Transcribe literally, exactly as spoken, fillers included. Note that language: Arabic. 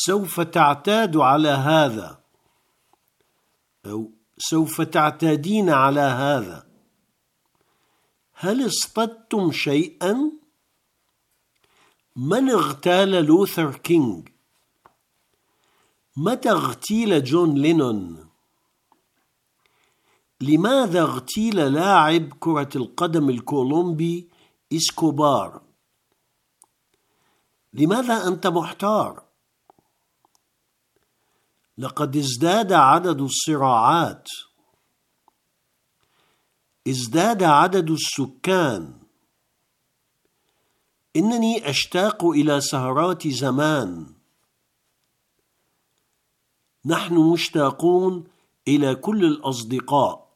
سوف تعتاد على هذا، أو سوف تعتادين على هذا. هل اصطدتم شيئا؟ من اغتال لوثر كينغ؟ متى اغتيل جون لينون؟ لماذا اغتيل لاعب كرة القدم الكولومبي إسكوبار؟ لماذا أنت محتار؟ لقد ازداد عدد الصراعات، ازداد عدد السكان. إنني أشتاق إلى سهرات زمان. نحن مشتاقون إلى كل الأصدقاء.